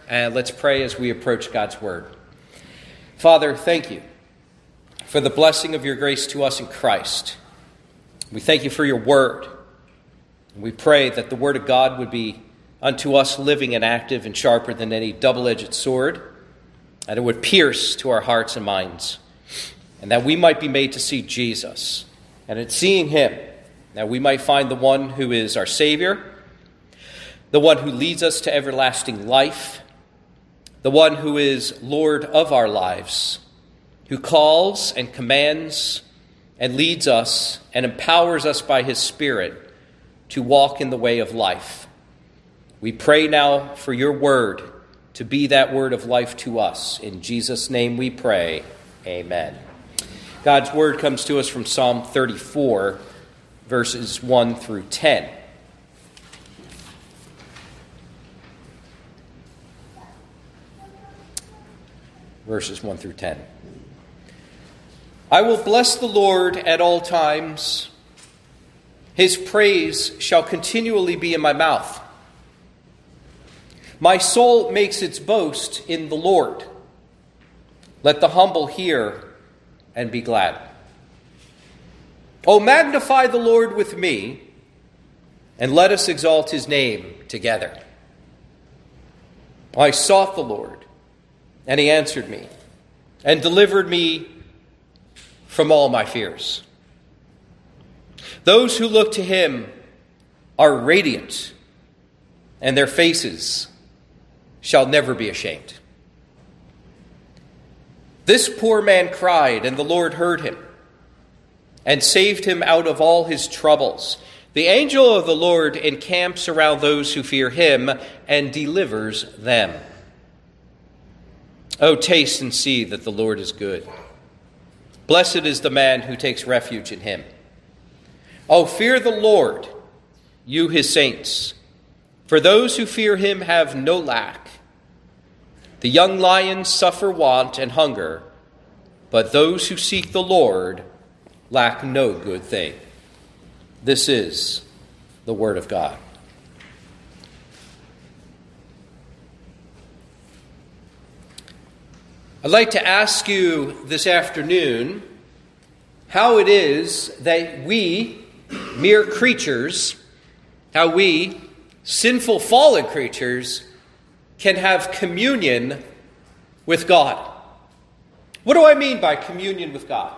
and let's pray as we approach God's word. Father, thank you for the blessing of your grace to us in Christ. We thank you for your word. We pray that the word of God would be unto us living and active and sharper than any double-edged sword, and it would pierce to our hearts and minds, and that we might be made to see Jesus, and in seeing him, that we might find the one who is our Savior, the one who leads us to everlasting life, the one who is Lord of our lives, who calls and commands and leads us and empowers us by his Spirit to walk in the way of life. We pray now for your word to be that word of life to us. In Jesus' name we pray. Amen. God's word comes to us from Psalm 34, verses 1 through 10. Verses 1 through 10. I will bless the Lord at all times. His praise shall continually be in my mouth. My soul makes its boast in the Lord. Let the humble hear and be glad. Oh, magnify the Lord with me, and let us exalt his name together. I sought the Lord, and he answered me, and delivered me from all my fears. Those who look to him are radiant, and their faces shall never be ashamed. This poor man cried, and the Lord heard him, and saved him out of all his troubles. The angel of the Lord encamps around those who fear him and delivers them. Oh, taste and see that the Lord is good. Blessed is the man who takes refuge in him. Oh, fear the Lord, you his saints, for those who fear him have no lack. The young lions suffer want and hunger, but those who seek the Lord lack no good thing. This is the word of God. I'd like to ask you this afternoon how it is that we, mere creatures, how we, sinful fallen creatures, can have communion with God. What do I mean by communion with God?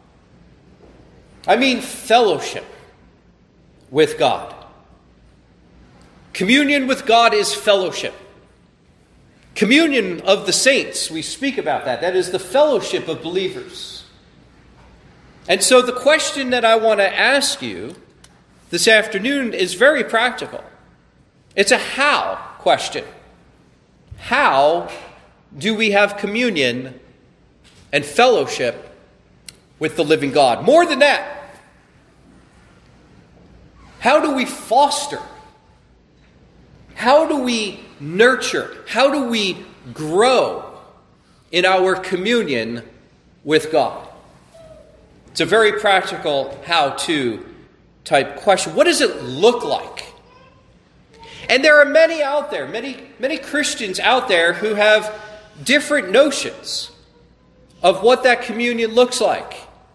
I mean fellowship with God. Communion with God is fellowship. Communion of the saints, we speak about that. That is the fellowship of believers. And so the question that I want to ask you this afternoon is very practical. It's a how question. How do we have communion and fellowship with the living God? More than that, how do we foster? How do we nurture? How do we grow in our communion with God? It's a very practical how-to type question. What does it look like? And there are many out there, many Christians out there who have different notions of what that communion looks like.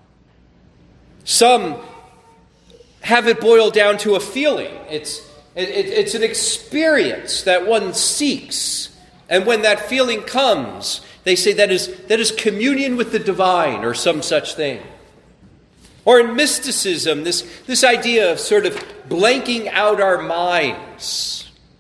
Some have it boiled down to a feeling. It's an experience that one seeks. And when that feeling comes, they say that is communion with the divine or some such thing. Or in mysticism, this idea of sort of blanking out our minds.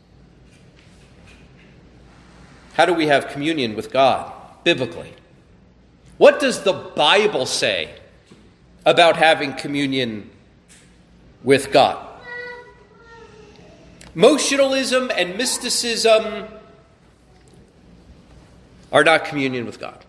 How do we have communion with God biblically? What does the Bible say about having communion with God? Emotionalism and mysticism are not communion with God.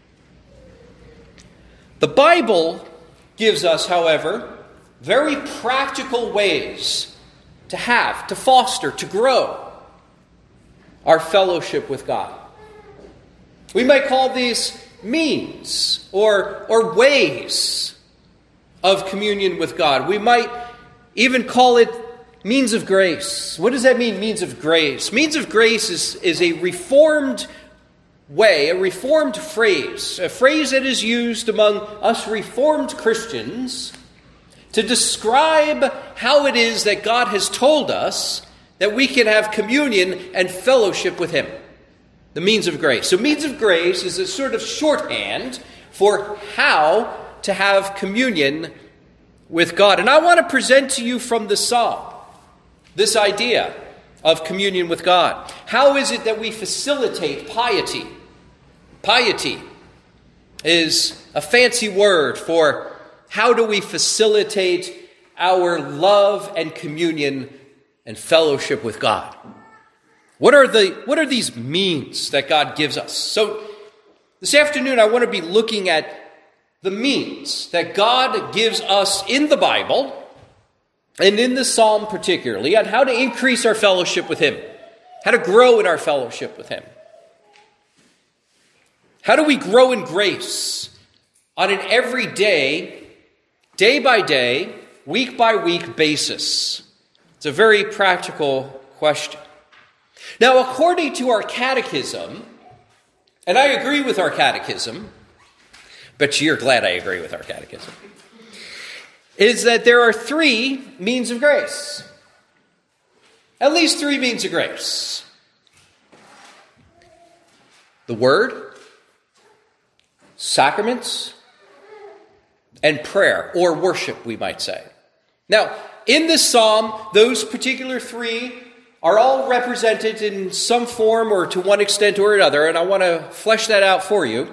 The Bible gives us, however, very practical ways to foster, to grow our fellowship with God. We might call these means or ways of communion with God. We might even call it Means of grace. What does that mean, means of grace? Means of grace is a reformed way, a reformed phrase, a phrase that is used among us reformed Christians to describe how it is that God has told us that we can have communion and fellowship with Him. The means of grace. So means of grace is a sort of shorthand for how to have communion with God. And I want to present to you from the Psalm this idea of communion with God. How is it that we facilitate piety? Piety is a fancy word for how do we facilitate our love and communion and fellowship with God. What are these means that God gives us? So this afternoon I want to be looking at the means that God gives us in the Bible and in the Psalm particularly, on how to increase our fellowship with Him, how to grow in our fellowship with Him. How do we grow in grace on an everyday, day by day, week by week basis? It's a very practical question. Now, according to our catechism, and I agree with our catechism, but you're glad I agree with our catechism, is that there are 3 means of grace. At least 3 means of grace. The Word, sacraments, and prayer, or worship, we might say. Now, in this psalm, those particular 3 are all represented in some form or to one extent or another, and I want to flesh that out for you.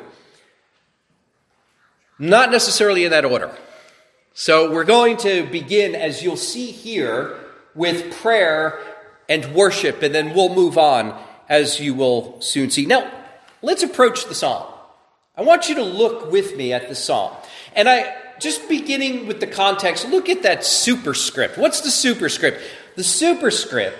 Not necessarily in that order. So we're going to begin, as you'll see here, with prayer and worship, and then we'll move on, as you will soon see. Now, let's approach the psalm. I want you to look with me at the psalm. And just beginning with the context, look at that superscript. What's the superscript? The superscript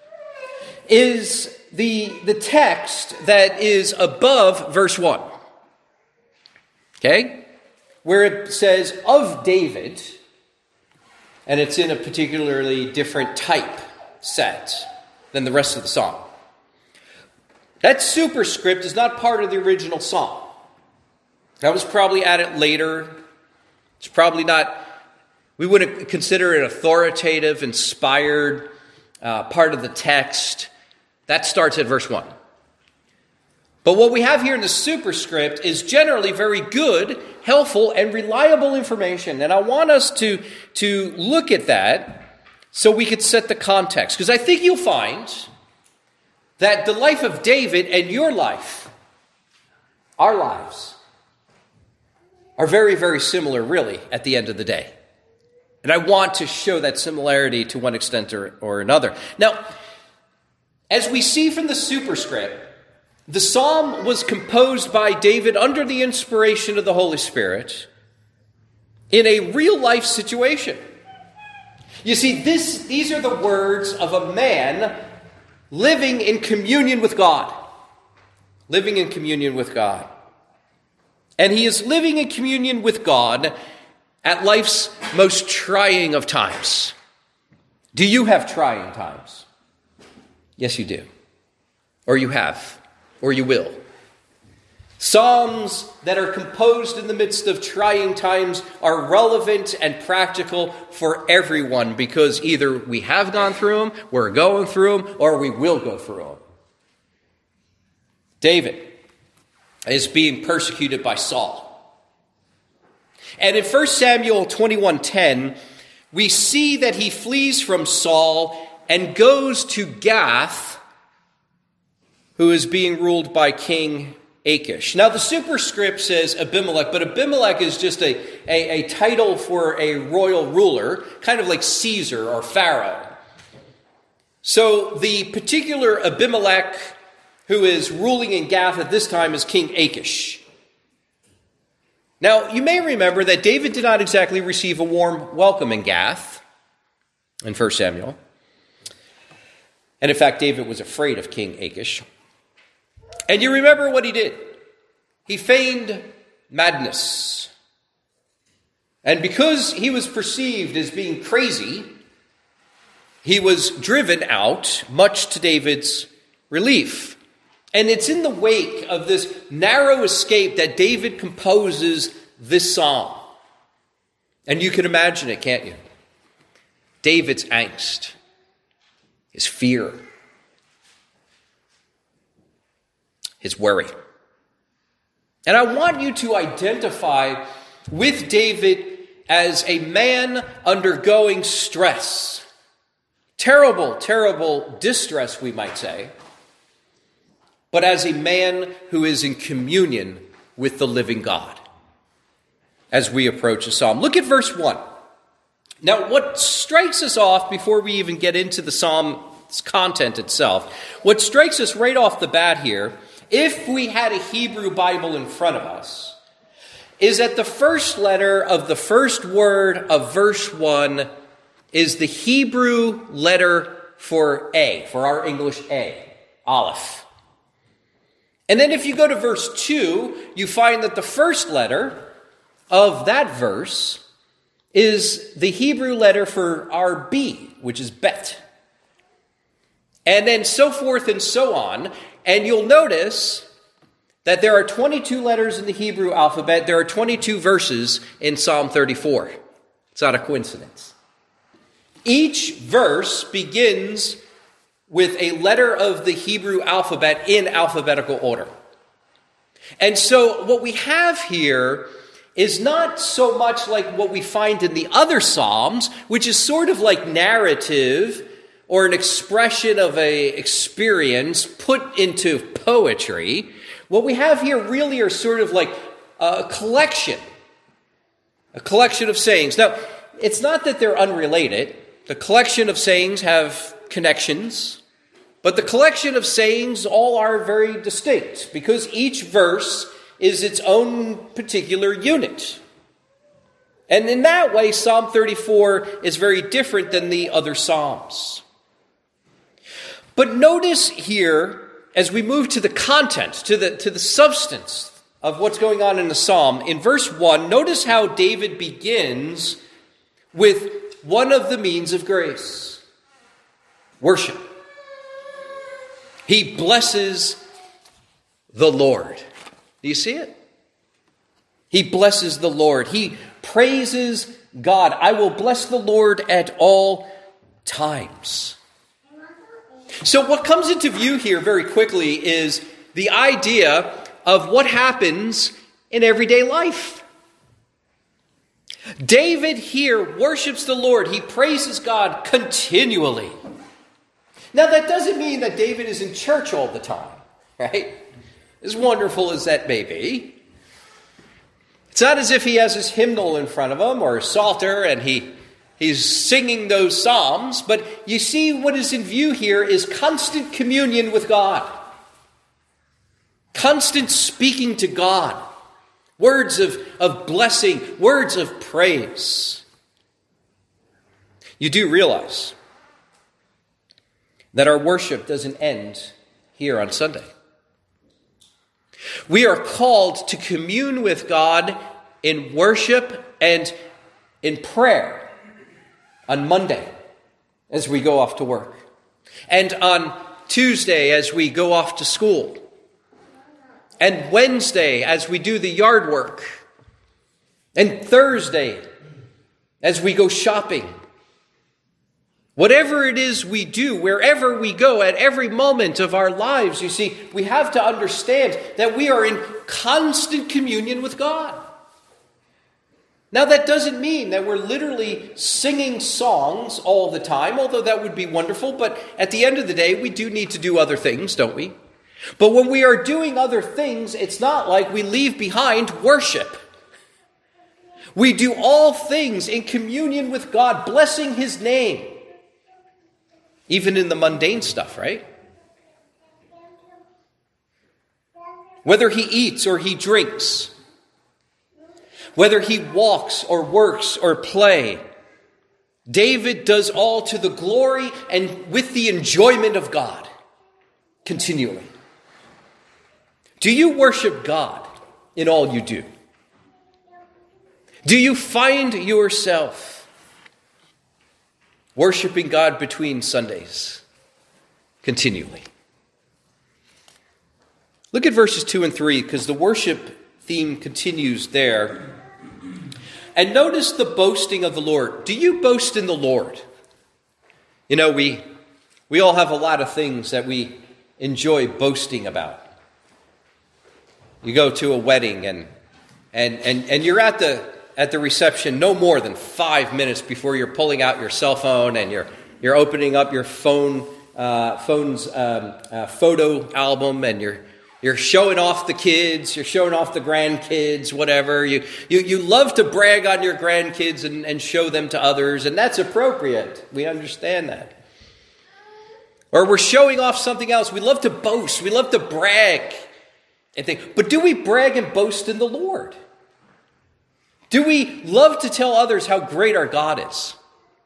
is the text that is above verse 1. Okay? Where it says, of David, and it's in a particularly different type set than the rest of the psalm. That superscript is not part of the original psalm. That was probably added later. It's probably not, we wouldn't consider it authoritative, inspired part of the text. That starts at verse 1. But what we have here in the superscript is generally very good, helpful, and reliable information. And I want us to look at that so we could set the context. Because I think you'll find that the life of David and your life, our lives, are very, very similar, really, at the end of the day. And I want to show that similarity to one extent or another. Now, as we see from the superscript, the psalm was composed by David under the inspiration of the Holy Spirit in a real-life situation. You see, these are the words of a man living in communion with God. Living in communion with God. And he is living in communion with God at life's most trying of times. Do you have trying times? Yes, you do. Or you have. Or you will. Psalms that are composed in the midst of trying times are relevant and practical for everyone because either we have gone through them, we're going through them, or we will go through them. David is being persecuted by Saul. And in 1 Samuel 21:10, we see that he flees from Saul and goes to Gath, who is being ruled by King Achish. Now, the superscript says Abimelech, but Abimelech is just a title for a royal ruler, kind of like Caesar or Pharaoh. So the particular Abimelech who is ruling in Gath at this time is King Achish. Now, you may remember that David did not exactly receive a warm welcome in Gath in 1 Samuel. And in fact, David was afraid of King Achish. And you remember what he did. He feigned madness. And because he was perceived as being crazy, He was driven out, much to David's relief. And it's in the wake of this narrow escape that David composes this psalm. And you can imagine it, can't you? David's angst, his fear, his worry. And I want you to identify with David as a man undergoing stress. Terrible, terrible distress, we might say. But as a man who is in communion with the living God. As we approach the psalm. Look at verse 1. Now, what strikes us off before we even get into the psalm's content itself, what strikes us right off the bat here, if we had a Hebrew Bible in front of us, is that the first letter of the first word of verse 1 is the Hebrew letter for A, for our English A, Aleph. And then if you go to verse 2, you find that the first letter of that verse is the Hebrew letter for our B, which is Bet. And then so forth and so on. And you'll notice that there are 22 letters in the Hebrew alphabet. There are 22 verses in Psalm 34. It's not a coincidence. Each verse begins with a letter of the Hebrew alphabet in alphabetical order. And so what we have here is not so much like what we find in the other Psalms, which is sort of like narrative or an expression of an experience put into poetry. What we have here really are sort of like a collection of sayings. Now, it's not that they're unrelated. The collection of sayings have connections, but the collection of sayings all are very distinct because each verse is its own particular unit. And in that way, Psalm 34 is very different than the other Psalms. But notice here, as we move to the content, to the substance of what's going on in the Psalm, in verse 1, notice how David begins with one of the means of grace: worship. He blesses the Lord. Do you see it? He blesses the Lord. He praises God. I will bless the Lord at all times. So what comes into view here very quickly is the idea of what happens in everyday life. David here worships the Lord. He praises God continually. Now, that doesn't mean that David is in church all the time, right? As wonderful as that may be. It's not as if he has his hymnal in front of him or a psalter and he's singing those psalms, but you see what is in view here is constant communion with God. Constant speaking to God. Words of blessing, words of praise. You do realize that our worship doesn't end here on Sunday. We are called to commune with God in worship and in prayer on Monday as we go off to work, and on Tuesday as we go off to school, and Wednesday as we do the yard work, and Thursday as we go shopping. Whatever it is we do, wherever we go, at every moment of our lives, you see, we have to understand that we are in constant communion with God. Now, that doesn't mean that we're literally singing songs all the time, although that would be wonderful, but at the end of the day, we do need to do other things, don't we? But when we are doing other things, it's not like we leave behind worship. We do all things in communion with God, blessing His name. Even in the mundane stuff, right? Whether he eats or he drinks, whether he walks or works or play, David does all to the glory and with the enjoyment of God continually. Do you worship God in all you do? Do you find yourself worshiping God between Sundays continually. Look at verses 2 and 3, because the worship theme continues there. And notice the boasting of the Lord. Do you boast in the Lord? You know, we all have a lot of things that we enjoy boasting about. You go to a wedding and you're at the reception no more than 5 minutes before you're pulling out your cell phone and you're opening up your phone's photo album, and you're showing off the kids, you're showing off the grandkids, whatever. You love to brag on your grandkids and show them to others, and that's appropriate. We understand that. Or we're showing off something else. We love to boast. We love to brag and think. But do we brag and boast in the Lord? Do we love to tell others how great our God is?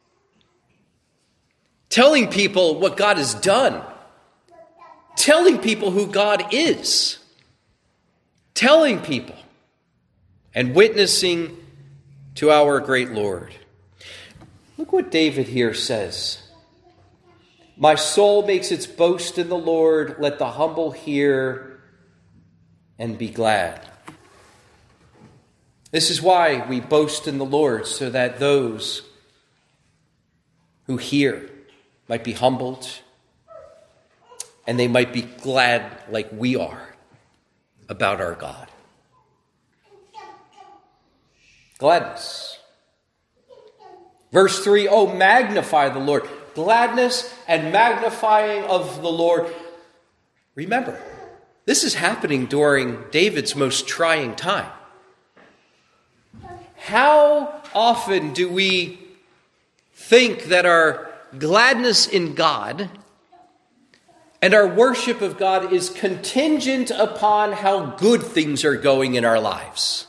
Telling people what God has done. Telling people who God is. Telling people and witnessing to our great Lord. Look what David here says. My soul makes its boast in the Lord. Let the humble hear and be glad. This is why we boast in the Lord, so that those who hear might be humbled, and they might be glad like we are about our God. Gladness. Verse 3, oh, magnify the Lord. Gladness and magnifying of the Lord. Remember, this is happening during David's most trying time. How often do we think that our gladness in God and our worship of God is contingent upon how good things are going in our lives?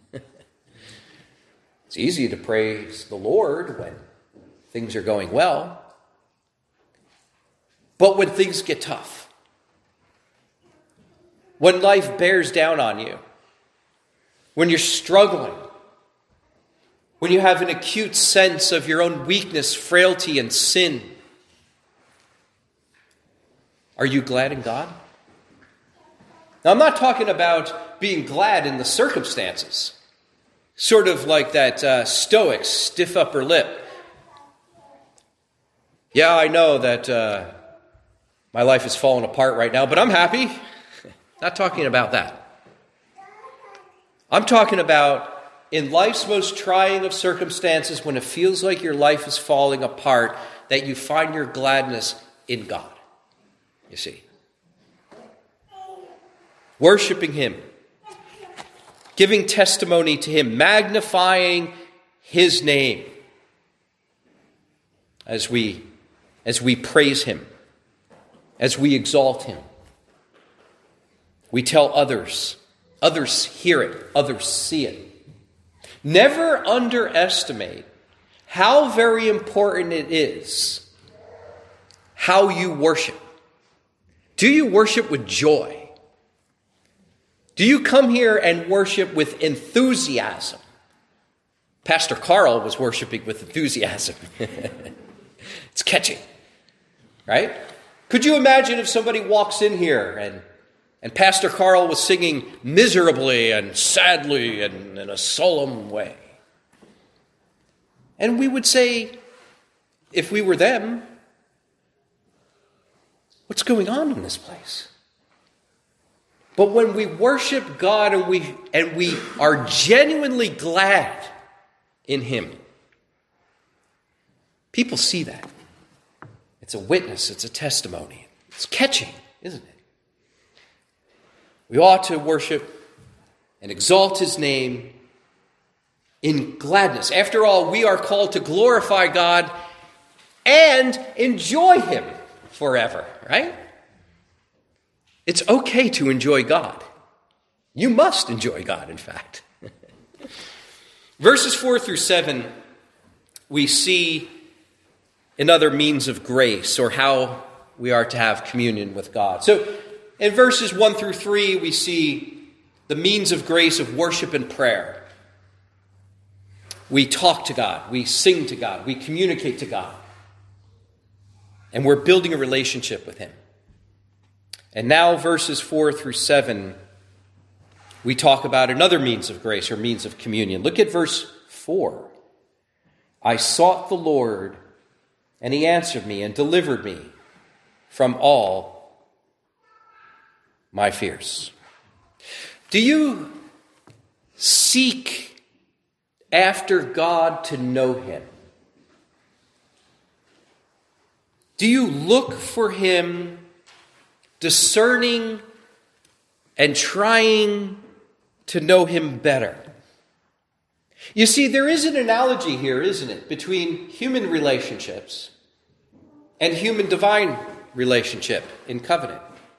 It's easy to praise the Lord when things are going well. But when things get tough, when life bears down on you, when you're struggling, when you have an acute sense of your own weakness, frailty, and sin, are you glad in God? Now, I'm not talking about being glad in the circumstances, sort of like that stoic, stiff upper lip. Yeah, I know that my life is falling apart right now, but I'm happy. Not talking about that. I'm talking about in life's most trying of circumstances, when it feels like your life is falling apart, that you find your gladness in God. You see. Worshiping Him. Giving testimony to Him. Magnifying His name. As we praise Him. As we exalt Him. We tell others. Others hear it. Others see it. Never underestimate how very important it is how you worship. Do you worship with joy? Do you come here and worship with enthusiasm? Pastor Carl was worshiping with enthusiasm. It's catchy, right? Could you imagine if somebody walks in here and Pastor Carl was singing miserably and sadly and in a solemn way? And we would say, if we were them, what's going on in this place? But when we worship God and we are genuinely glad in Him, people see that. It's a witness, it's a testimony. It's catching, isn't it? We ought to worship and exalt His name in gladness. After all, we are called to glorify God and enjoy Him forever, right? It's okay to enjoy God. You must enjoy God, in fact. Verses 4 through 7, we see another means of grace, or how we are to have communion with God. So in verses 1 through 3, we see the means of grace of worship and prayer. We talk to God, we sing to God, we communicate to God. And we're building a relationship with him. And now verses 4 through 7, we talk about another means of grace or means of communion. Look at verse 4. I sought the Lord, and he answered me and delivered me from all my fears. Do you seek after God to know him? Do you look for him, discerning and trying to know him better? You see, there is an analogy here, isn't it, between human relationships and human divine relationship in covenant.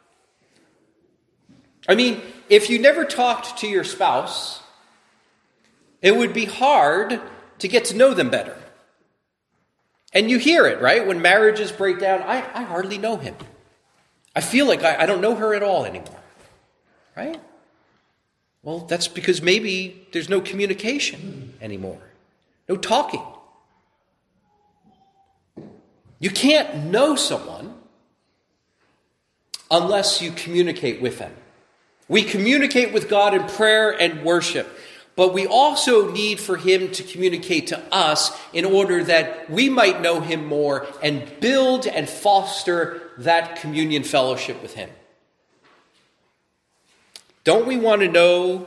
I mean, if you never talked to your spouse, it would be hard to get to know them better. And you hear it, right? When marriages break down, I hardly know him. I feel like I don't know her at all anymore, right? Well, that's because maybe there's no communication anymore, no talking. You can't know someone unless you communicate with them. We communicate with God in prayer and worship, but we also need for him to communicate to us in order that we might know him more and build and foster that communion fellowship with him. Don't we want to know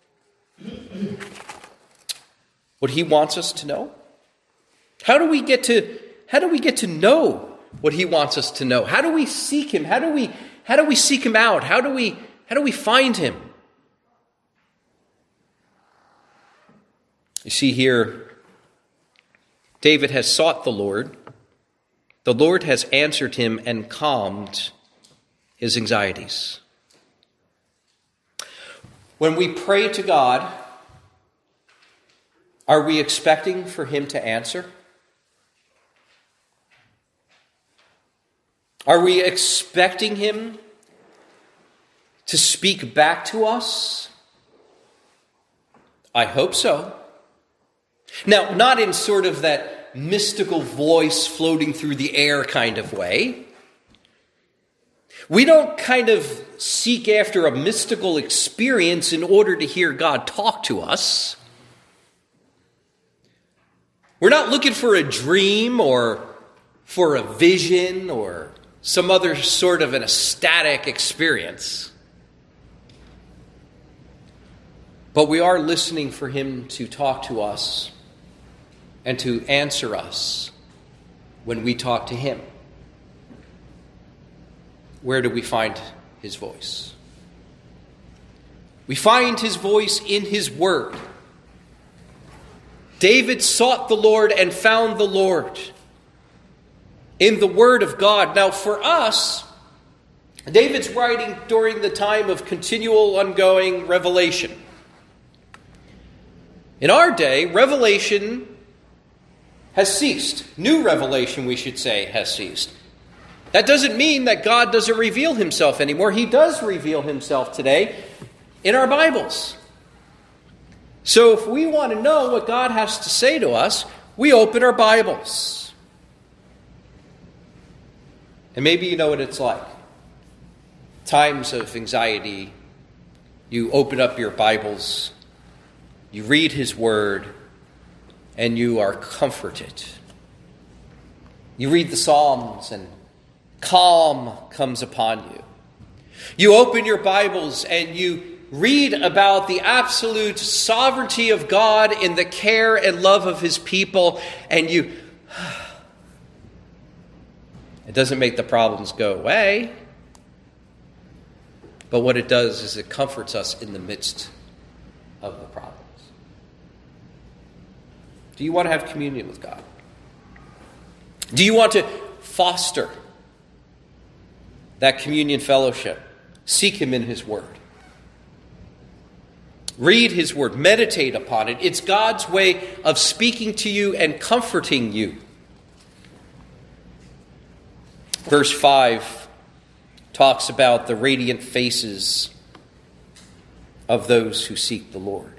what he wants us to know? How do we get to know what he wants us to know? How do we seek him? How do we seek him out? How do we find him? You see here, David has sought the Lord. The Lord has answered him and calmed his anxieties. When we pray to God, are we expecting for him to answer? Are we expecting him to speak back to us? I hope so. Now, not in sort of that mystical voice floating through the air kind of way. We don't kind of seek after a mystical experience in order to hear God talk to us. We're not looking for a dream or for a vision or some other sort of an ecstatic experience. But we are listening for him to talk to us and to answer us when we talk to him. Where do we find his voice? We find his voice in his word. David sought the Lord and found the Lord in the word of God. Now for us, David's writing during the time of continual ongoing revelation. In our day, revelation has ceased. New revelation, we should say, has ceased. That doesn't mean that God doesn't reveal himself anymore. He does reveal himself today in our Bibles. So if we want to know what God has to say to us, we open our Bibles. And maybe you know what it's like. Times of anxiety, you open up your Bibles, you read his word, and you are comforted. You read the Psalms and calm comes upon you. You open your Bibles and you read about the absolute sovereignty of God in the care and love of his people, and it doesn't make the problems go away, but what it does is it comforts us in the midst of the problems. Do you want to have communion with God? Do you want to foster that communion fellowship? Seek him in his word. Read his word. Meditate upon it. It's God's way of speaking to you and comforting you. Verse 5 talks about the radiant faces of those who seek the Lord.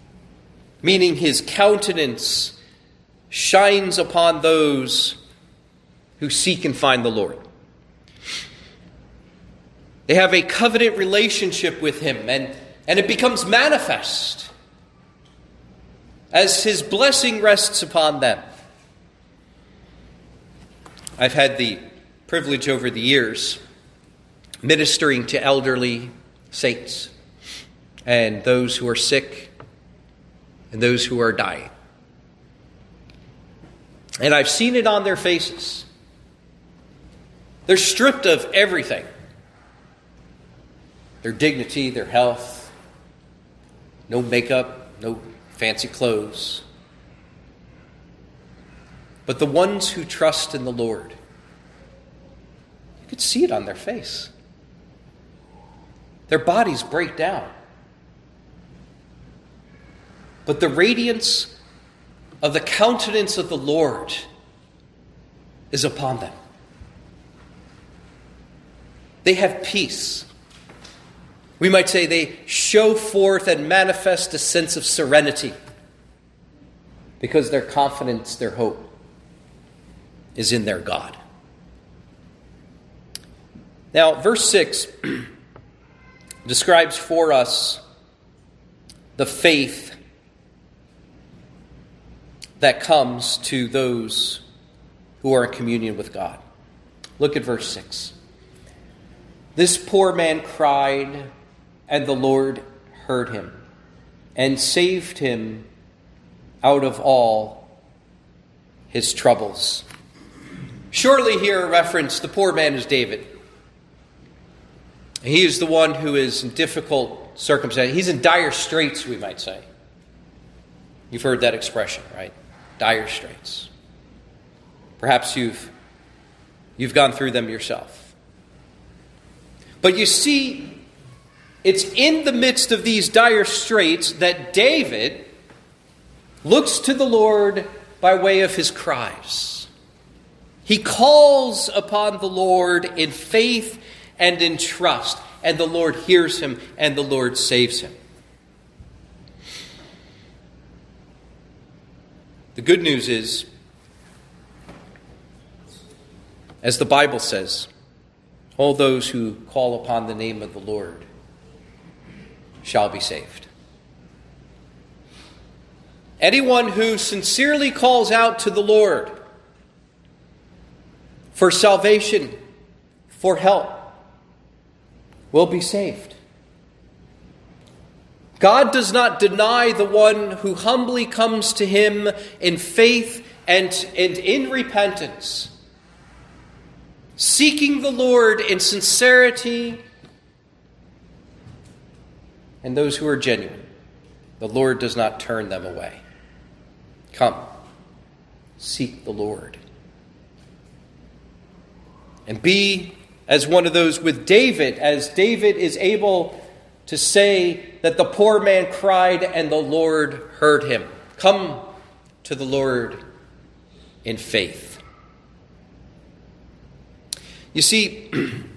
Meaning his countenance shines upon those who seek and find the Lord. They have a covenant relationship with him, and it becomes manifest as his blessing rests upon them. I've had the privilege over the years ministering to elderly saints and those who are sick and those who are dying. And I've seen it on their faces. They're stripped of everything. Their dignity, their health, no makeup, no fancy clothes. But the ones who trust in the Lord, you could see it on their face. Their bodies break down. But the radiance of the countenance of the Lord is upon them. They have peace. We might say they show forth and manifest a sense of serenity because their confidence, their hope is in their God. Now, verse 6 describes for us the faith that comes to those who are in communion with God. Look at verse 6. This poor man cried, and the Lord heard him and saved him out of all his troubles. Surely here a reference, the poor man is David. He is the one who is in difficult circumstances. He's in dire straits, we might say. You've heard that expression, right? Dire straits. Perhaps you've gone through them yourself. But you see, it's in the midst of these dire straits that David looks to the Lord by way of his cries. He calls upon the Lord in faith and in trust, and the Lord hears him, and the Lord saves him. The good news is, as the Bible says, all those who call upon the name of the Lord shall be saved. Anyone who sincerely calls out to the Lord for salvation, for help, will be saved. God does not deny the one who humbly comes to him in faith and in repentance, seeking the Lord in sincerity, and those who are genuine. The Lord does not turn them away. Come, seek the Lord. And be as one of those with David, as David is able to say that the poor man cried and the Lord heard him. Come to the Lord in faith. You see,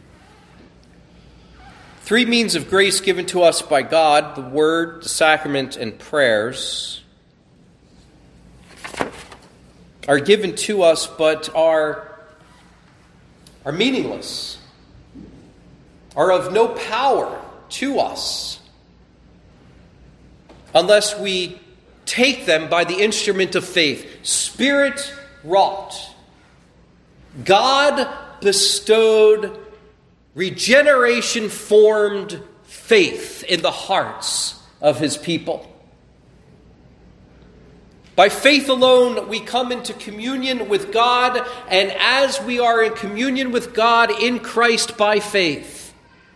three means of grace given to us by God: the Word, the sacrament, and prayers, are given to us but are meaningless, are of no power to us unless we take them by the instrument of faith. Spirit wrought. God bestowed regeneration formed faith in the hearts of his people. By faith alone, we come into communion with God, and as we are in communion with God in Christ by faith,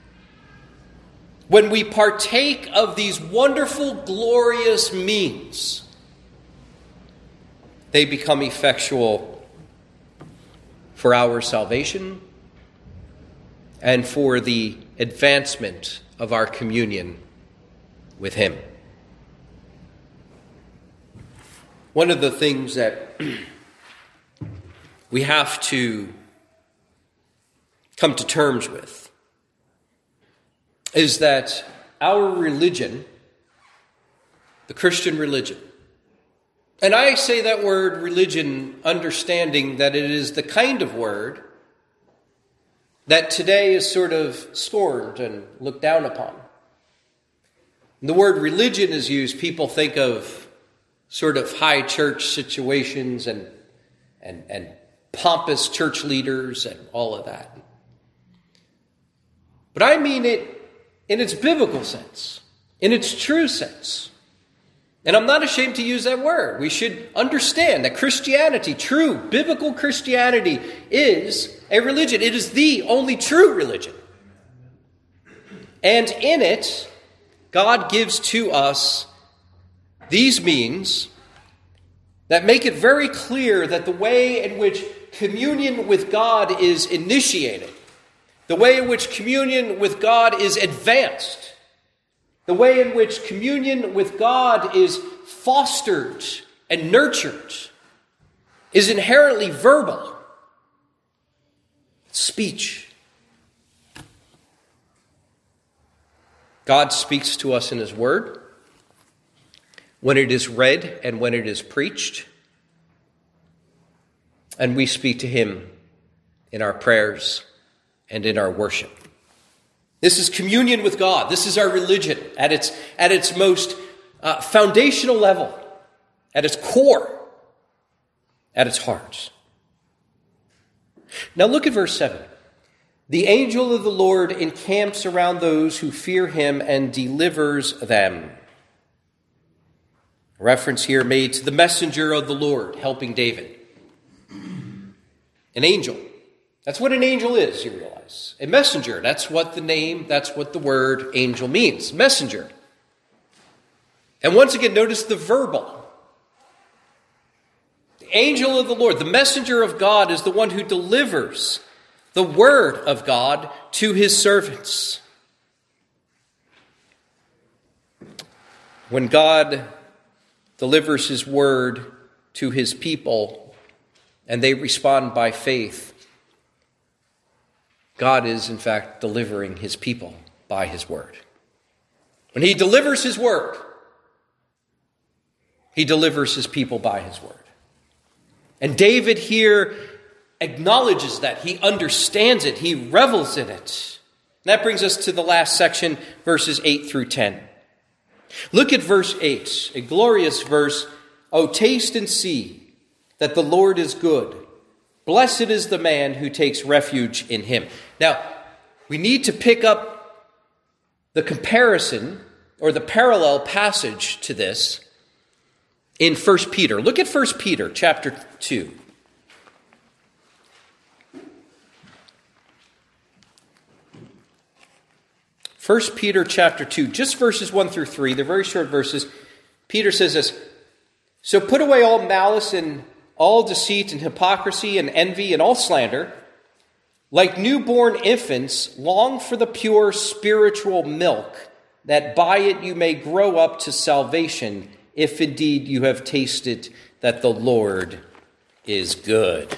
when we partake of these wonderful, glorious means, they become effectual for our salvation and for the advancement of our communion with him. One of the things that we have to come to terms with is that our religion, the Christian religion, And I say that word religion, understanding that it is the kind of word that today is sort of scorned and looked down upon. When the word religion is used, people think of sort of high church situations and pompous church leaders and all of that. But I mean it in its biblical sense, in its true sense. And I'm not ashamed to use that word. We should understand that Christianity, true biblical Christianity, is a religion. It is the only true religion. And in it, God gives to us these means that make it very clear that the way in which communion with God is initiated, the way in which communion with God is advanced, the way in which communion with God is fostered and nurtured, is inherently verbal. Speech. God speaks to us in His Word when it is read and when it is preached. And we speak to Him in our prayers and in our worship. This is communion with God. This is our religion at its most foundational level, at its core, at its heart. Now look at verse 7. The angel of the Lord encamps around those who fear Him and delivers them. A reference here made to the messenger of the Lord helping David. An angel. That's what an angel is, you realize. A messenger. That's what the name, that's what the word angel means. Messenger. And once again, notice the verbal. The angel of the Lord, the messenger of God, is the one who delivers the word of God to His servants. When God delivers His word to His people and they respond by faith, God is, in fact, delivering His people by His word. When He delivers His word, He delivers His people by His word. And David here acknowledges that. He understands it. He revels in it. And that brings us to the last section, verses 8 through 10. Look at verse 8, a glorious verse. "O taste and see that the Lord is good. Blessed is the man who takes refuge in Him." Now, we need to pick up the comparison or the parallel passage to this in 1 Peter. Look at 1 Peter chapter 2. 1 Peter chapter 2, just verses 1 through 3. They're very short verses. Peter says this, "So put away all malice and all deceit and hypocrisy and envy and all slander. Like newborn infants, long for the pure spiritual milk, that by it you may grow up to salvation, if indeed you have tasted that the Lord is good."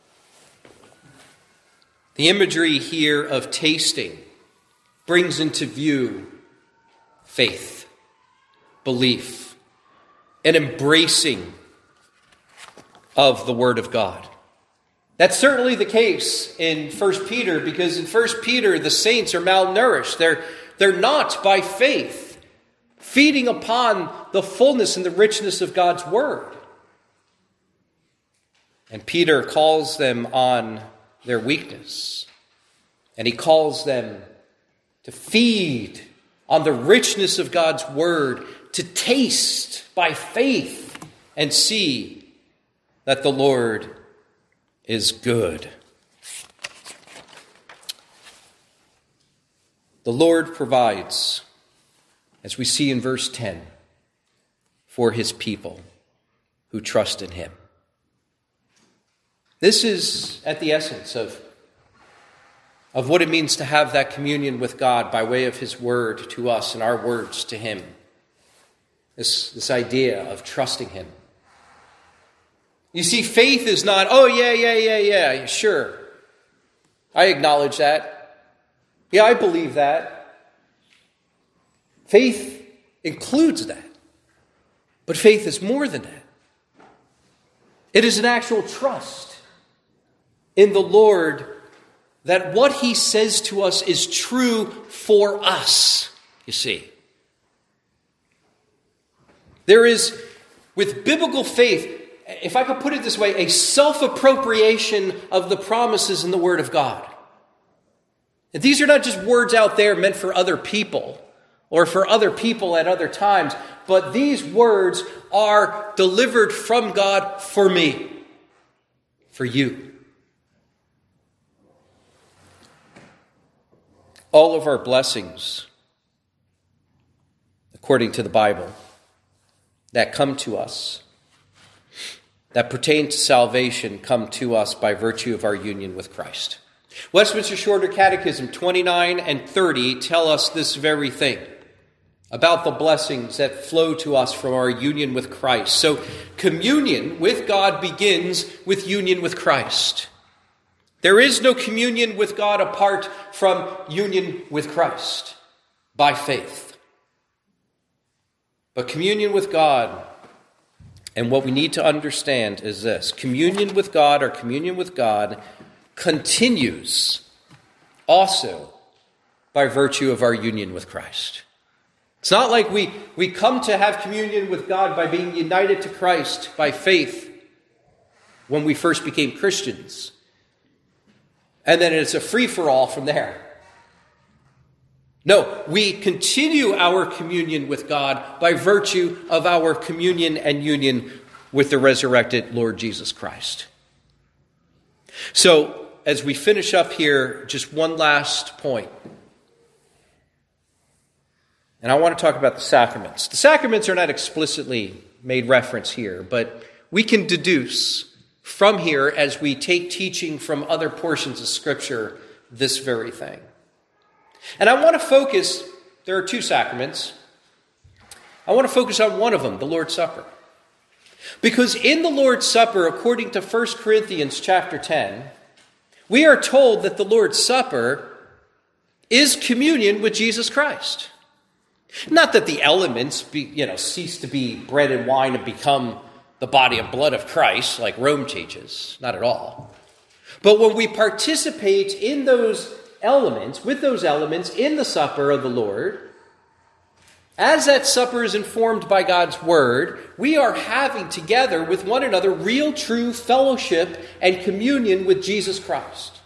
The imagery here of tasting brings into view faith, belief, and embracing of the Word of God. That's certainly the case in 1 Peter, because in 1 Peter the saints are malnourished. They're not by faith feeding upon the fullness and the richness of God's Word. And Peter calls them on their weakness. And he calls them to feed on the richness of God's Word, to taste by faith and see that the Lord is good. The Lord provides, as we see in verse 10, for His people who trust in Him. This is at the essence of what it means to have that communion with God by way of His Word to us and our words to Him. This idea of trusting Him. You see, faith is not, oh, yeah, sure. I acknowledge that. Yeah, I believe that. Faith includes that. But faith is more than that. It is an actual trust in the Lord that what he says to us is true for us, you see. There is, with biblical faith, if I could put it this way, a self-appropriation of the promises in the Word of God. And these are not just words out there meant for other people or for other people at other times, but these words are delivered from God for me, for you. All of our blessings, according to the Bible, that come to us, that pertain to salvation, come to us by virtue of our union with Christ. Westminster Shorter Catechism 29 and 30 tell us this very thing about the blessings that flow to us from our union with Christ. So communion with God begins with union with Christ. There is no communion with God apart from union with Christ by faith. But communion with God, and what we need to understand is this: communion with God, or communion with God, continues also by virtue of our union with Christ. It's not like we come to have communion with God by being united to Christ by faith when we first became Christians, and then it's a free-for-all from there. No, we continue our communion with God by virtue of our communion and union with the resurrected Lord Jesus Christ. So, as we finish up here, just one last point. And I want to talk about the sacraments. The sacraments are not explicitly made reference here, but we can deduce from here, as we take teaching from other portions of Scripture, this very thing. And I want to focus, there are two sacraments. I want to focus on one of them, the Lord's Supper. Because in the Lord's Supper, according to 1 Corinthians chapter 10, we are told that the Lord's Supper is communion with Jesus Christ. Not that the elements cease to be bread and wine and become the body and blood of Christ, like Rome teaches. Not at all. But when we participate in those elements, with those elements in the supper of the Lord, as that supper is informed by God's word, we are having together with one another real, true fellowship and communion with Jesus Christ.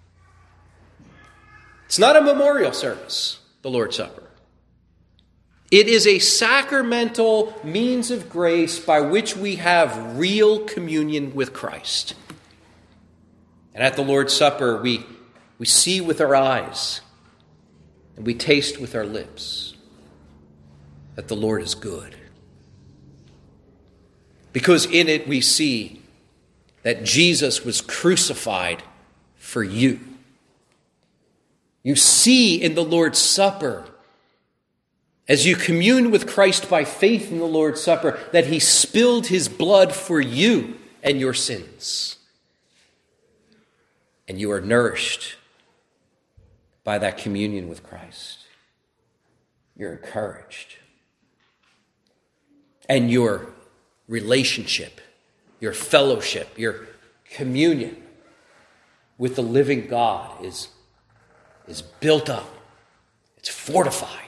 It's not a memorial service, the Lord's Supper. It is a sacramental means of grace by which we have real communion with Christ. And at the Lord's Supper, we see with our eyes and we taste with our lips that the Lord is good. Because in it we see that Jesus was crucified for you. You see in the Lord's Supper, as you commune with Christ by faith in the Lord's Supper, that he spilled his blood for you and your sins. And you are nourished by that communion with Christ. You're encouraged. And your relationship, your fellowship, your communion with the living God is built up. It's fortified.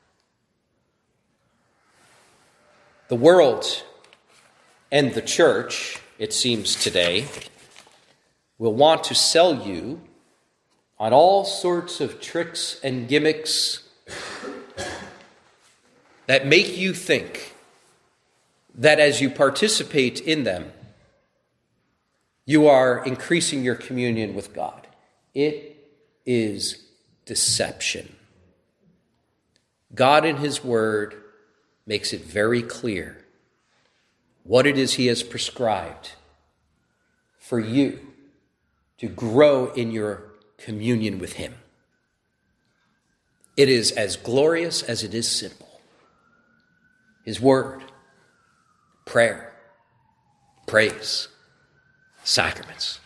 The world and the church, it seems today, will want to sell you on all sorts of tricks and gimmicks that make you think that as you participate in them, you are increasing your communion with God. It is deception. God in his word makes it very clear what it is he has prescribed for you to grow in your communion with him. It is as glorious as it is simple. His word, prayer, praise, sacraments.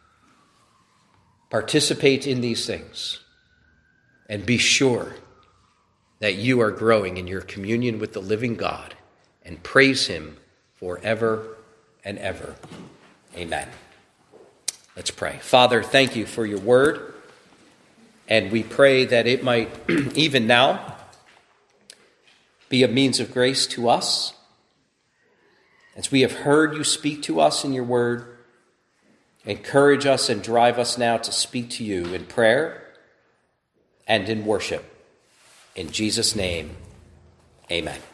Participate in these things and be sure that you are growing in your communion with the living God, and praise him forever and ever. Amen. Let's pray. Father, thank you for your word, and we pray that it might, even now, be a means of grace to us. As we have heard you speak to us in your word, encourage us and drive us now to speak to you in prayer and in worship. In Jesus' name, amen.